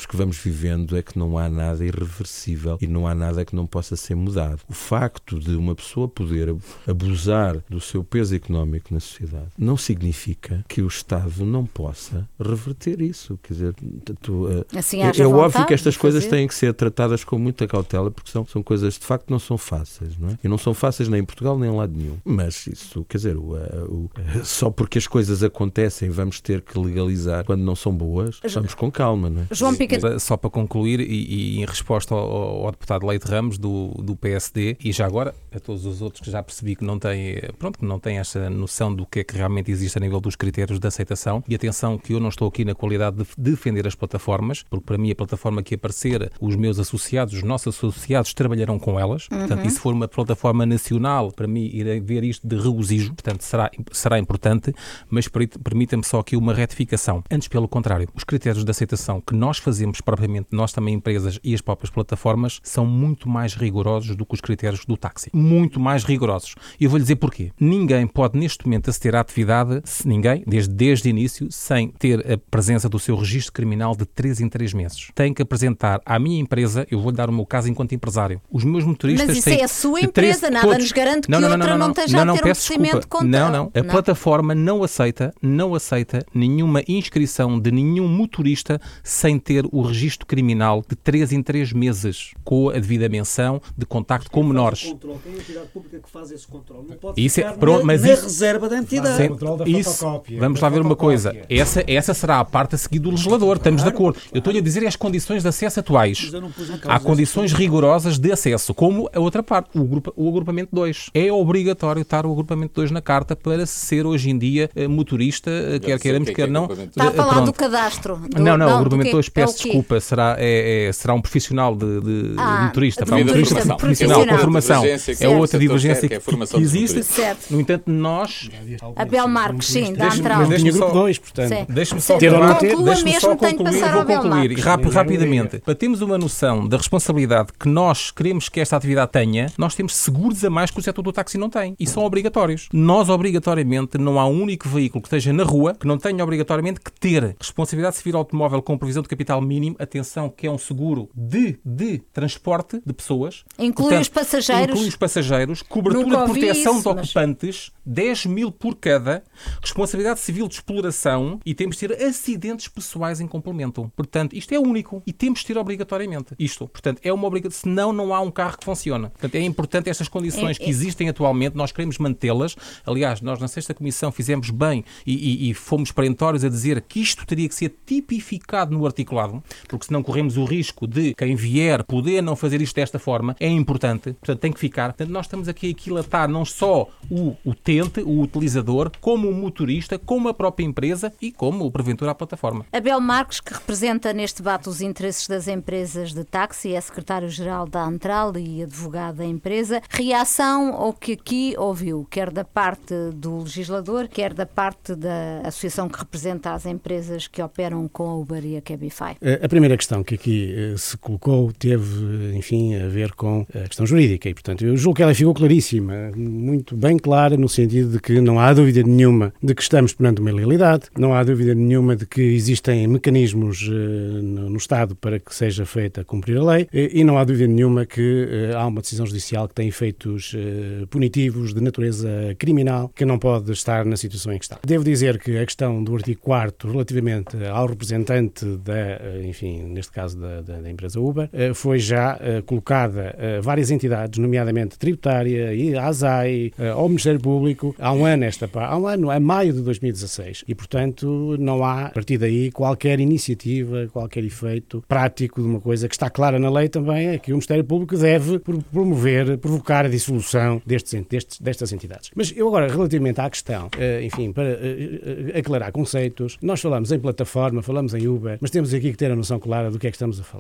que vamos vivendo é que não há nada irreversível e não há nada que não possa ser mudado. O facto de uma pessoa poder abusar do seu peso económico na sociedade não significa que o Estado não possa reverter isso. Quer dizer, tu, assim, é, é óbvio que estas coisas têm que ser tratadas com muita cautela, porque são, são coisas de facto não são fáceis, não é? E não são fáceis nem em Portugal nem em lado nenhum. Mas isso, quer dizer, o, o, só porque as coisas acontecem vamos ter que legalizar quando não são boas, vamos com calma, não é? João Pica... Só para concluir, e, e em resposta ao, ao deputado Leite Ramos do, do P S D, e já agora a todos os outros que já percebi que não têm, pronto, que não têm essa noção do que é que realmente existe a nível dos critérios de aceitação, e atenção que eu não estou aqui na qualidade de defender as plataformas, porque para mim a plataforma que aparecer, os meus associados, os nossos associados trabalharão com elas, uhum. Portanto, e se for uma plataforma nacional, para mim irei ver isto de regozijo, portanto será, será importante, mas permita-me só aqui uma retificação. Antes, pelo contrário, os critérios de aceitação que nós fazemos propriamente, nós também empresas e as próprias plataformas, são muito mais rigorosos do que os critérios do táxi. Muito mais rigorosos. E eu vou-lhe dizer porquê. Ninguém pode neste momento aceder à atividade, se ninguém, desde, desde o início, sem ter a presença do seu registro criminal de três em três meses. Tem que apresentar à minha empresa, eu vou-lhe dar o meu caso enquanto empresário. Os meus motoristas Mas isso têm... é a sua empresa, nada todos... nos garante que não, não, não, outra não, não, não esteja não, a ter não, um procedimento de conta. Não, não. A não. plataforma não aceita, não aceita nenhuma inscrição de nenhum motorista sem ter o registro criminal de três em três meses, com a devida menção de contacto com menores. Quem é a entidade pública que faz esse controle? Não pode isso ficar é, pronto, na, mas na isso, reserva da entidade. Sim, da isso, vamos lá ver uma coisa. Essa, essa será a parte a seguir do legislador. Estamos claro, de acordo. Eu estou-lhe a dizer as condições de acesso atuais. Há condições rigorosas de acesso, como a outra parte, o, grupo, o agrupamento dois. É obrigatório estar o agrupamento dois na carta para ser hoje em dia motorista, quer queiramos, quer não. Está a falar pronto. do cadastro. Do, não, não, não, o agrupamento dois, peço é desculpa, será, é, é, será um profissional de, de ah, motorista. De motorista, motorista profissional. Com formação. É outra divergência que, que, é que existe. Certo. No entanto, nós... Abel Marques, sim, da Antral. Mas tinha grupo dois, portanto. Deixe-me só, ter ou não ter, deixe-me só concluir, vou concluir rap, rapidamente. Para termos uma noção da responsabilidade que nós queremos que esta atividade tenha, nós temos seguros a mais que o setor do táxi não tem. E são obrigatórios. Nós, obrigatoriamente, não há um único veículo que esteja na rua que não tenha obrigatoriamente que ter responsabilidade civil automóvel com previsão de capital mínimo. Atenção, que é um seguro de, de transporte de pessoas. Inclui Portanto, os passageiros. Inclui os passageiros. Cobertura Nunca de proteção isso, de ocupantes. Mas... dez mil por cada. Responsabilidade civil de exploração. E temos de ter acidentes pessoais em complemento. Portanto, isto é único. E temos de ter obrigatoriamente isto. Portanto, é uma obrigação. Senão, não há um carro que funcione. Portanto, é importante estas condições é, é... que existem atualmente. Nós queremos mantê-las. Aliás, nós na sexta comissão fizemos bem e, e, e fomos perentórios a dizer que isto teria que ser tipificado no articulado, porque senão corremos o risco de quem vier poder não fazer isto desta forma. É importante. Portanto, tem que ficar. Portanto, nós estamos aqui a aquilatar não só o utente, o utilizador, como o motorista, como a própria empresa e como o preventor à plataforma. Abel Marques, que representa neste debate os interesses das empresas de táxi, é secretário-geral da Antral e advogado da empresa. Reação ao que aqui ouviu, quer da parte do legislador, quer da parte da associação que representa as empresas que operam com a Uber e a Cabify? A primeira questão que aqui se colocou teve, enfim, a ver com a questão jurídica e, portanto, eu julgo que ela ficou claríssima, muito bem clara, no sentido de que não há dúvida nenhuma de que estamos perante uma ilegalidade, não há dúvida nenhuma de que existem mecanismos uh, no, no Estado para que seja feita cumprir a lei e, e não há dúvida nenhuma que uh, há uma decisão judicial que tem efeitos uh, punitivos de natureza criminal que não pode estar na situação em que está. Devo dizer que a questão do artigo quarto relativamente ao representante da, uh, enfim, neste caso da, da, da empresa Uber, uh, foi já uh, colocada a uh, várias entidades, nomeadamente tributária e a ASAI, uh, ao Ministério Público, há um ano esta há um ano, a maio de dois mil e dezasseis. E, portanto, não há, a partir daí, qualquer iniciativa, qualquer efeito prático de uma coisa que está clara na lei também, é que o Ministério Público deve promover, provocar a dissolução destes, destes, destas entidades. Mas eu agora, relativamente à questão, enfim, para aclarar conceitos, nós falamos em plataforma, falamos em Uber, mas temos aqui que ter a noção clara do que é que estamos a falar.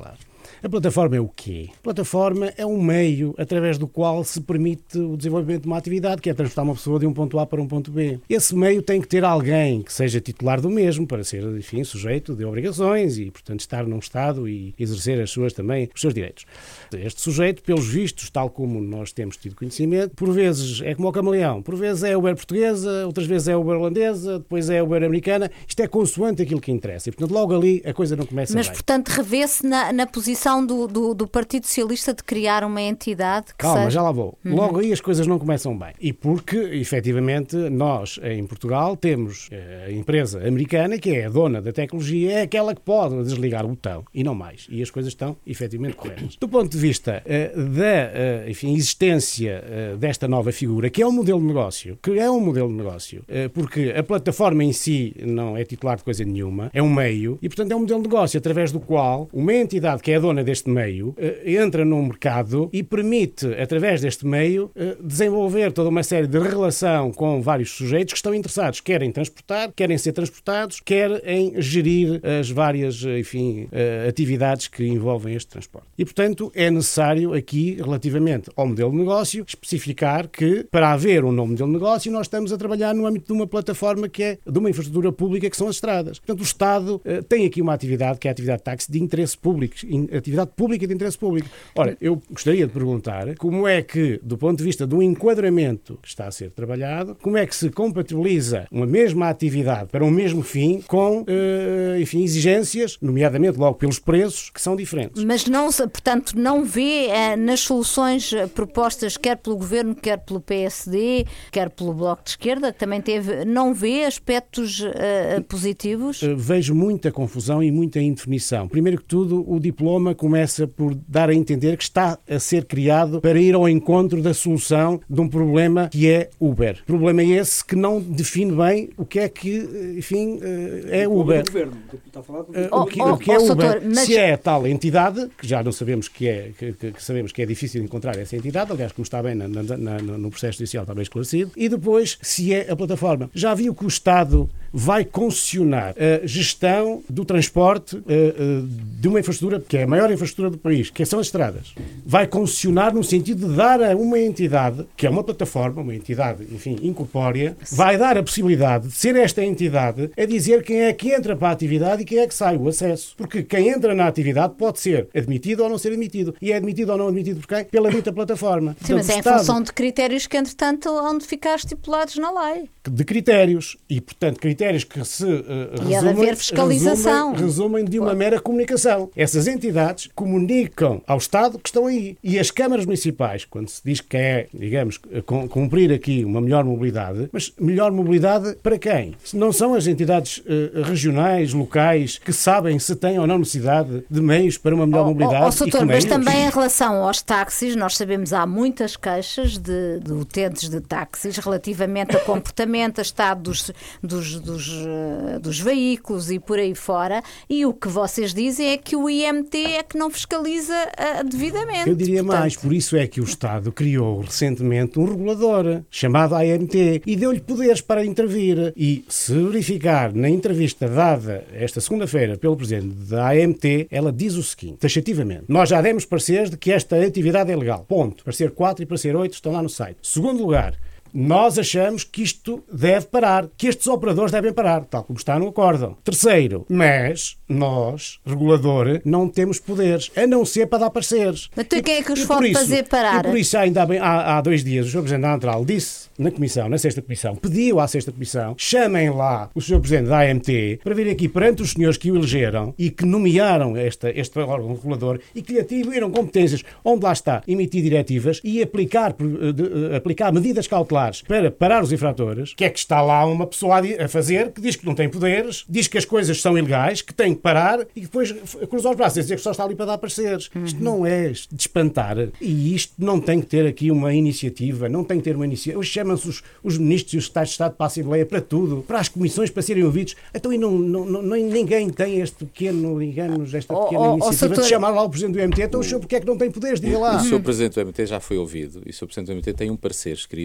A plataforma é o quê? A plataforma é um meio através do qual se permite o desenvolvimento de uma atividade, que é transportar uma pessoa de um ponto A para um ponto B. Esse meio tem que ter alguém que seja titular do mesmo para ser, enfim, sujeito de obrigações e, portanto, estar num Estado e exercer as suas também, os seus direitos. Este sujeito, pelos vistos, tal como nós temos tido conhecimento, por vezes é como o camaleão, por vezes é Uber portuguesa, outras vezes é Uber holandesa, depois é Uber americana. Isto é consoante aquilo que interessa e, portanto, logo ali a coisa não começa Mas, bem. portanto, revê-se na, na posição do, do, do Partido Socialista de criar uma entidade que Calma, seja... já lá vou. Uhum. Logo aí as coisas não começam bem. E porque, efetivamente, nós em Portugal temos a empresa americana, que é a dona da tecnologia, é aquela que pode desligar o botão e não mais. E as coisas estão efetivamente corretas. Do ponto de vista uh, da uh, enfim, existência uh, desta nova figura, que é um modelo de negócio, que é um modelo de negócio, uh, porque a plataforma em si não é titular de coisa nenhuma, é um meio, e portanto é um modelo de negócio através do qual uma entidade que é a dona deste meio uh, entra num mercado e permite, através deste meio, uh, desenvolver toda uma série de relação com vários sujeitos que estão interessados, quer em transportar, querem ser transportados, quer em gerir as várias, enfim, uh, atividades que envolvem este transporte. E, portanto, é necessário aqui, relativamente ao modelo de negócio, especificar que, para haver um novo modelo de negócio, nós estamos a trabalhar no âmbito de uma plataforma que é de uma infraestrutura pública, que são as estradas. Portanto, o Estado uh, tem aqui uma atividade que é a atividade de táxi de interesse público, in, atividade pública de interesse público. Ora, eu gostaria de perguntar como é que, do ponto de vista do enquadramento que está a ser trabalhado, como é que se compatibiliza uma mesma atividade para um mesmo fim com, uh, enfim, exigências, nomeadamente logo pelos preços, que são diferentes. Mas, não, portanto, não vê eh, nas soluções propostas quer pelo Governo, quer pelo P S D, quer pelo Bloco de Esquerda, que também teve, não vê aspectos uh, positivos? Uh, vejo muita confusão e muita indefinição. Primeiro que tudo, o diploma começa por dar a entender que está a ser criado para ir ao encontro da solução de um problema que é Uber. Problema esse que não define bem o que é que, enfim, uh, é Uber. Está a falar do... Uh, o que, o que é oh, Uber? Mas... Se é tal entidade, que já não sabemos que é, que, que, que sabemos que é difícil encontrar essa entidade, aliás, como está bem na, na, na, no processo judicial, está bem esclarecido, e depois, se é a plataforma. Já viu que o Estado vai concessionar a gestão do transporte uh, uh, de uma infraestrutura que é a maior infraestrutura do país, que são as estradas. Vai concessionar no sentido de dar a uma entidade, que é uma plataforma, uma entidade, enfim, incorpórea, vai dar a possibilidade de ser esta entidade a dizer quem é que entra para a atividade e quem é que sai, o acesso. Porque quem entra na atividade pode ser admitido ou não ser admitido. E é admitido ou não admitido por quem? Pela dita plataforma. Sim, mas é em função de critérios que, entretanto, hão de ficar estipulados na lei. De critérios. E, portanto, critérios que se uh, e resumem, haver fiscalização. Resumem, resumem de uma mera comunicação. Essas entidades comunicam ao Estado que estão aí. E as câmaras municipais, quando se diz que é, digamos, cumprir aqui uma melhor mobilidade, mas melhor mobilidade para quem? Não são as entidades uh, regionais, locais, que sabem se têm ou não necessidade de meios para uma melhor oh, mobilidade. Oh, oh, doutor, mas meios? Também em relação aos táxis, nós sabemos há muitas queixas de, de utentes de táxis relativamente a comportamento, a estado dos, dos, dos, uh, dos veículos e por aí fora, e o que vocês dizem é que o I M T é que não fiscaliza uh, devidamente. Eu diria Portanto... mais, por isso é que o Estado criou recentemente um regulador chamado A M T e deu-lhe poderes para intervir. E se verificar na entrevista dada esta segunda-feira pelo Presidente da A M T, ela diz o seguinte, taxativamente: nós já demos pareceres de que esta atividade é legal. Ponto. Parecer quatro e parecer oito estão lá no site. Segundo lugar, nós achamos que isto deve parar, que estes operadores devem parar, tal como está no acórdão. Terceiro, mas nós, regulador, não temos poderes, a não ser para dar pareceres. Mas tu quem é que os pode isso, fazer parar? E por isso, ainda há, bem, há, há dois dias, o senhor Presidente da ANTRAL disse na Comissão, na sexta Comissão, pediu à sexta Comissão, chamem lá o senhor Presidente da A M T para vir aqui perante os senhores que o elegeram e que nomearam esta, este órgão regulador e que lhe atribuíram competências onde lá está, emitir diretivas e aplicar, de, aplicar medidas cautelares para parar os infratores, que é que está lá uma pessoa a fazer que diz que não tem poderes, diz que as coisas são ilegais, que tem que parar e depois cruza os braços e dizer que só está ali para dar pareceres. Uhum. Isto não é de espantar e isto não tem que ter aqui uma iniciativa, não tem que ter uma iniciativa. Hoje chamam-se os, os ministros e os secretários de Estado para a Assembleia, para tudo, para as comissões para serem ouvidos. Então e não, não, não, ninguém tem este pequeno, digamos, esta pequena oh, oh, iniciativa oh, de chamar lá o Presidente do I M T. Então o senhor porque é que não tem poderes? Diga lá. O senhor Presidente do I M T já foi ouvido e o senhor Presidente do I M T tem um parecer escrito, presumo,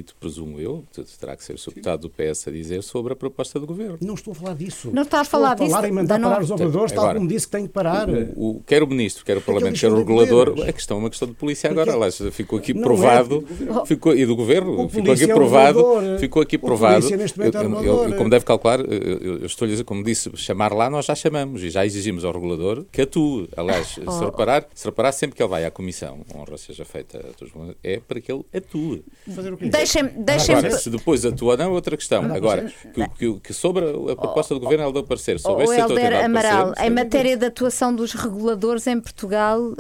presumo eu, terá que ser o deputado do P S a dizer sobre a proposta do Governo. Não estou a falar disso. Não está a falar estou disso. a falar em mandar parar os operadores, tal agora, como disse que tem que parar. O, o, quer o Ministro, quer o Parlamento, quer o Regulador, a questão é uma questão de polícia agora. Aliás, ficou aqui provado, é ficou, e do Governo, ficou aqui provado, é ficou aqui provado, eu, eu, eu, como deve calcular, eu, eu estou a dizer, como disse, chamar lá, nós já chamamos e já exigimos ao Regulador que atue. Aliás, oh. se, reparar, se reparar, sempre que ele vai à Comissão, honra seja feita, é para que ele atue. Deixem-me... Deixem Agora, se depois atua não, é outra questão. Agora, que, que, que sobre a proposta do Governo, ela deu parecer. Sobre o Helder Amaral, parecer, em matéria de atuação dos reguladores em Portugal, uh,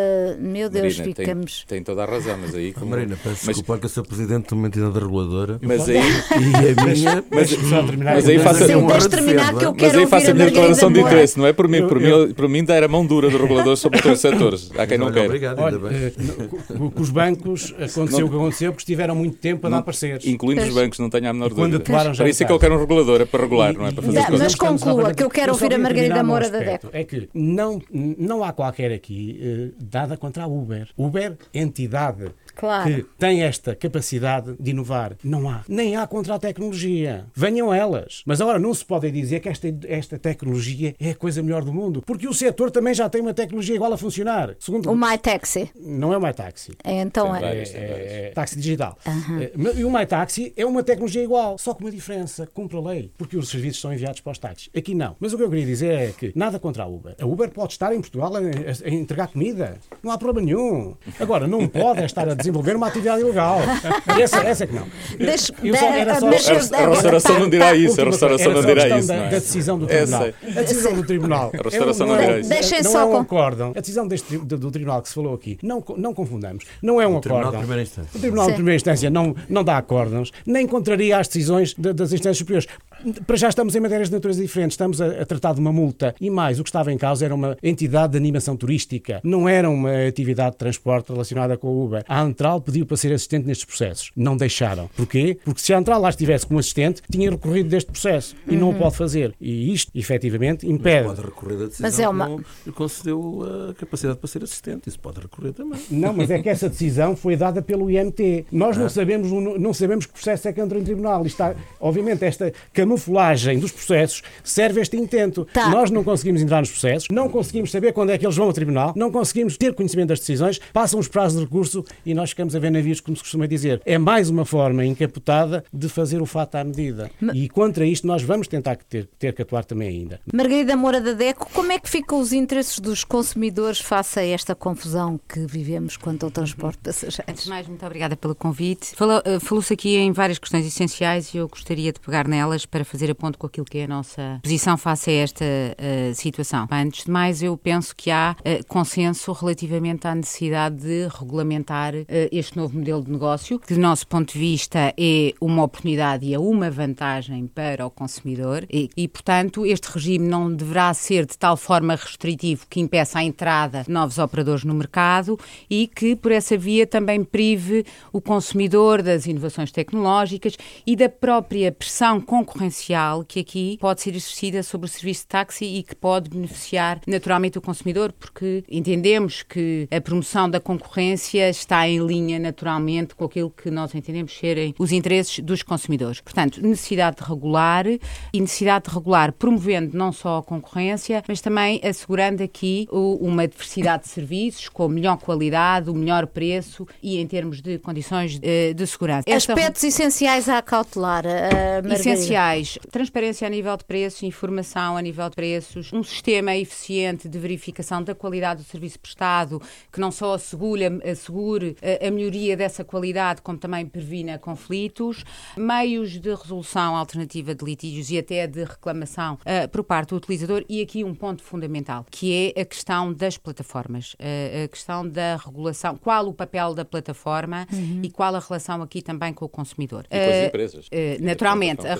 meu Deus, Marina, ficamos... Tem, tem toda a razão, mas aí... Como... Marina, peço mas... desculpa que eu sou presidente de uma entidade reguladora. Mas aí... E a minha... Mas, mas aí faça... Sim, deixe terminar que eu quero Mas aí faça a minha declaração de Moura. interesse, não é por mim. Por mim, por mim ainda era mão dura do regulador sobre todos os setores. Há quem não olha, quer. Obrigado, Olha, ainda bem. Com os bancos aconteceu não, o que aconteceu porque estiveram muito tempo a dar pareceres. Incluindo os bancos, não tenho a menor quando dúvida. atuaram já Para isso é que eu quero um regulador, é para regular, e, não é para fazer da, coisas. Mas conclua, que eu quero ouvir a Margarida Moura da D E C. É que não, não há qualquer aqui uh, dada contra a Uber. Uber, entidade claro. que tem esta capacidade de inovar. Não há. Nem há contra a tecnologia. Venham elas. Mas agora não se pode dizer que esta, esta tecnologia é a coisa melhor do mundo. Porque o setor também já tem uma tecnologia igual a funcionar. Segundo o MyTaxi. Não é o MyTaxi. É, então é. Vários, é, é, é táxi digital. Uhum. E o MyTaxi é uma tecnologia igual. Só com uma diferença. Cumpre a lei. Porque os serviços são enviados para os táxis. Aqui não. Mas o que eu queria dizer é que nada contra a Uber. A Uber pode estar em Portugal a, a, a entregar comida. Não há problema nenhum. Agora, não pode estar a desenvolver uma atividade ilegal. Essa, essa é que não. Deixe, Eu só, era só, a, a restauração não dirá isso. A restauração não dirá isso. Da, Não é? da decisão do Tribunal. A decisão do Tribunal. A restauração não, não dirá é, isso. Deixem não só é um com... acórdão. A decisão deste, do, do Tribunal que se falou aqui, não, não confundamos. Não é um o Tribunal acórdão. de Primeira Instância. O Tribunal Sim. de Primeira Instância não, não dá acórdãos, nem contraria as decisões de, das instâncias superiores. Para já estamos em matérias de natureza diferente. Estamos a, a tratar de uma multa. E mais, o que estava em causa era uma entidade de animação turística. Não era uma atividade de transporte relacionada com o Uber. A Antral pediu para ser assistente nestes processos. Não deixaram. Porquê? Porque se a Antral lá estivesse como assistente, tinha recorrido deste processo. E não o pode fazer. E isto, efetivamente, impede. Mas pode recorrer da decisão Mas é uma... que não lhe concedeu a capacidade para ser assistente. Isso pode recorrer também. Não, mas é que essa decisão foi dada pelo I M T. Nós não, Ah. sabemos, não sabemos que processo é que entrou em tribunal. Isto está, obviamente, esta camuflagem dos processos serve a este intento. Tá. Nós não conseguimos entrar nos processos, não conseguimos saber quando é que eles vão ao tribunal, não conseguimos ter conhecimento das decisões, passam os prazos de recurso e nós ficamos a ver navios, como se costuma dizer. É mais uma forma encapotada de fazer o fato à medida. Ma- E contra isto nós vamos tentar ter, ter que atuar também ainda. Margarida Moura da D E C, como é que ficam os interesses dos consumidores face a esta confusão que vivemos quanto ao transporte de passageiros? Antes de mais, muito obrigada pelo convite. Falou, uh, falou-se aqui em várias questões essenciais e eu gostaria de pegar nelas para fazer a ponto com aquilo que é a nossa posição face a esta uh, situação. Bem, antes de mais, eu penso que há uh, consenso relativamente à necessidade de regulamentar uh, este novo modelo de negócio, que do nosso ponto de vista é uma oportunidade e é uma vantagem para o consumidor e, e, portanto, este regime não deverá ser de tal forma restritivo que impeça a entrada de novos operadores no mercado e que, por essa via, também prive o consumidor das inovações tecnológicas e da própria pressão concorrencial que aqui pode ser exercida sobre o serviço de táxi e que pode beneficiar naturalmente o consumidor, porque entendemos que a promoção da concorrência está em linha naturalmente com aquilo que nós entendemos serem os interesses dos consumidores. Portanto, necessidade de regular e necessidade de regular promovendo não só a concorrência, mas também assegurando aqui uma diversidade de serviços com melhor qualidade, o melhor preço e em termos de condições de, de segurança. Aspectos Esta... essenciais a acautelar, uh, Essenciais. Transparência a nível de preços, informação a nível de preços, um sistema eficiente de verificação da qualidade do serviço prestado, que não só assegure, assegure a melhoria dessa qualidade, como também previna conflitos, meios de resolução alternativa de litígios e até de reclamação uh, por parte do utilizador e aqui um ponto fundamental, que é a questão das plataformas, uh, a questão da regulação, qual o papel da plataforma uhum. e qual a relação aqui também com o consumidor. E com as empresas. Uh, uh, naturalmente, a relação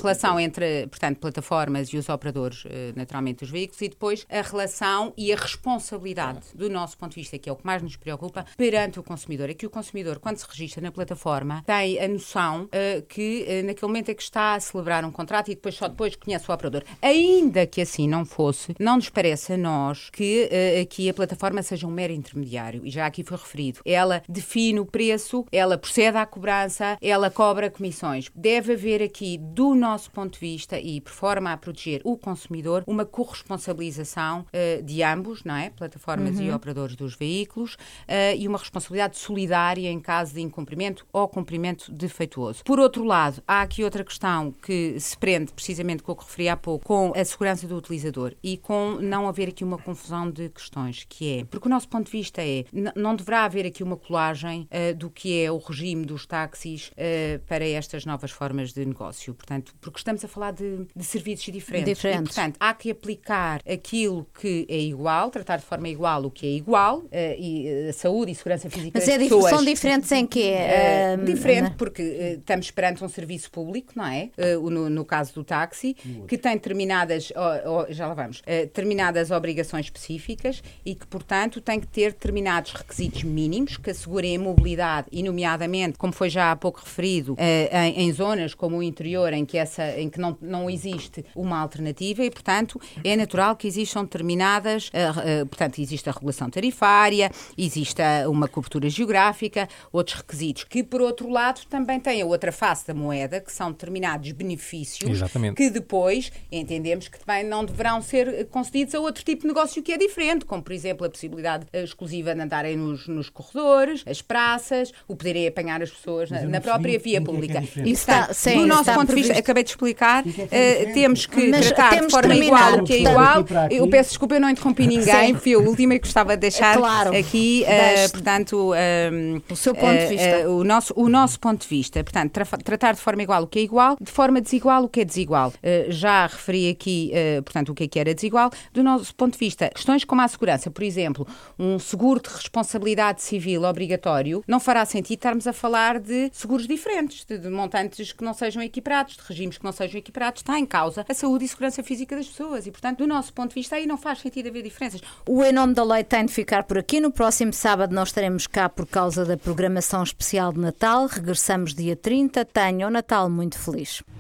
entre, portanto, plataformas e os operadores, naturalmente, dos veículos, e depois a relação e a responsabilidade do nosso ponto de vista, que é o que mais nos preocupa, perante o consumidor. É que o consumidor, quando se registra na plataforma, tem a noção uh, que uh, naquele momento é que está a celebrar um contrato e depois só depois conhece o operador. Ainda que assim não fosse, não nos parece a nós que uh, aqui a plataforma seja um mero intermediário, e já aqui foi referido. Ela define o preço, ela procede à cobrança, ela cobra comissões. Deve haver aqui, do nosso ponto de vista, e por forma a proteger o consumidor, uma corresponsabilização uh, de ambos, não é? Plataformas uhum. e operadores dos veículos, uh, e uma responsabilidade solidária em caso de incumprimento ou cumprimento defeituoso. Por outro lado, há aqui outra questão que se prende precisamente com o que referi há pouco, com a segurança do utilizador e com não haver aqui uma confusão de questões, que é, porque o nosso ponto de vista é, n- não deverá haver aqui uma colagem uh, do que é o regime dos táxis uh, para estas novas formas de negócio, portanto, porque estamos a falar de, de serviços diferentes. diferentes. E, portanto, há que aplicar aquilo que é igual, tratar de forma igual o que é igual, uh, e a saúde e segurança física Mas das é pessoas. Mas são diferentes em quê? Uh, diferente, uh, porque uh, estamos perante um serviço público, não é? Uh, no, no caso do táxi, que tem determinadas, oh, oh, já lá vamos, uh, determinadas obrigações específicas e que, portanto, tem que ter determinados requisitos mínimos que assegurem a mobilidade, e nomeadamente, como foi já há pouco referido, uh, em, em zonas como o interior, em que, essa, em que não, não existe uma alternativa, e, portanto, é natural que existam determinadas, uh, uh, portanto, existe a regulação tarifária, existe a, uma cobertura geográfica, outros requisitos, que, por outro lado, também têm a outra face da moeda, que são determinados benefícios, Exatamente. Que depois entendemos que também não deverão ser concedidos a outro tipo de negócio que é diferente, como, por exemplo, a possibilidade exclusiva de andarem nos, nos corredores, as praças, o poderem apanhar as pessoas na, na própria via pública. É é e, portanto, sim, do nosso ponto de vista, acabei de explicar, é uh, temos que Mas tratar temos de forma igual o que é igual. Eu peço desculpa, eu não interrompi ninguém, fui a última e gostava de deixar claro. aqui, uh, portanto, um, o seu ponto de vista. Uh, uh, o, nosso, o nosso ponto de vista. Portanto, tra- tratar de forma igual o que é igual, de forma desigual o que é desigual. Uh, já referi aqui, uh, portanto, o que é que era desigual. Do nosso ponto de vista, questões como a segurança, por exemplo, um seguro de responsabilidade civil obrigatório, não fará sentido estarmos a falar de seguros diferentes, de, de montantes que não sejam equiparados, de regimes que não sejam equiparados. Está em causa a saúde e segurança física das pessoas e, portanto, do nosso ponto de vista, aí não faz sentido haver diferenças. O Em Nome da Lei tem de ficar por aqui. No próximo sábado nós estaremos cá por causa da programação especial de Natal. Regressamos dia trinta. Tenham um Natal muito feliz.